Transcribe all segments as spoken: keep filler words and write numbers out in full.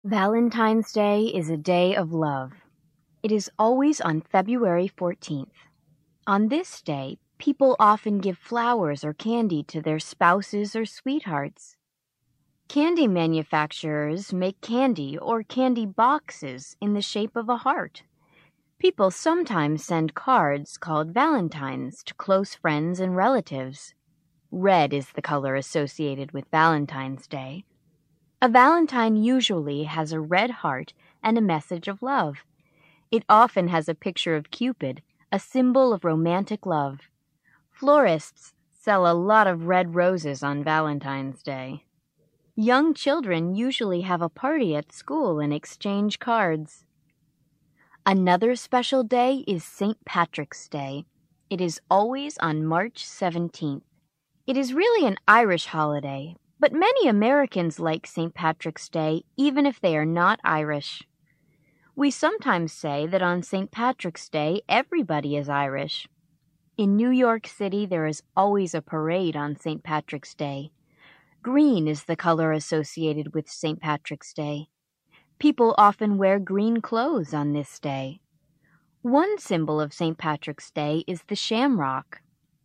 Valentine's Day is a day of love. It is always on February fourteenth. On this day, people often give flowers or candy to their spouses or sweethearts. Candy manufacturers make candy or candy boxes in the shape of a heart. People sometimes send cards called Valentines to close friends and relatives. Red is the color associated with Valentine's Day. A valentine usually has a red heart and a message of love. It often has a picture of Cupid, a symbol of romantic love. Florists sell a lot of red roses on Valentine's Day. Young children usually have a party at school and exchange cards. Another special day is Saint Patrick's Day. It is always on March seventeenth. It is really an Irish holiday, but many Americans like Saint Patrick's Day even if they are not Irish. We sometimes say that on Saint Patrick's Day everybody is Irish. In New York City there is always a parade on Saint Patrick's Day. Green is the color associated with Saint Patrick's Day. People often wear green clothes on this day. One symbol of Saint Patrick's Day is the shamrock.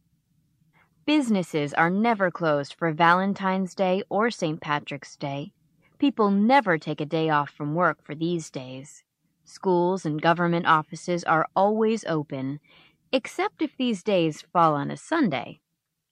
Businesses are never closed for Valentine's Day or Saint Patrick's Day. People never take a day off from work for these days. Schools and government offices are always open, except if these days fall on a Sunday.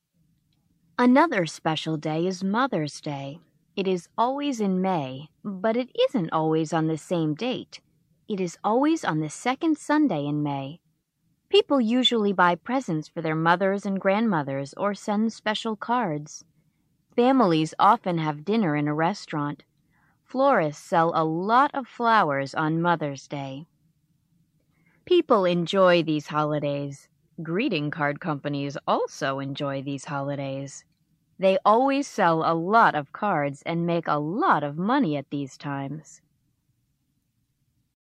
Another special day is Mother's Day. It is always in May, but it isn't always on the same date. It is always on the second Sunday in May. People usually buy presents for their mothers and grandmothers or send special cards. Families often have dinner in a restaurant. Florists sell a lot of flowers on Mother's Day. People enjoy these holidays. Greeting card companies also enjoy these holidays. They always sell a lot of cards and make a lot of money at these times.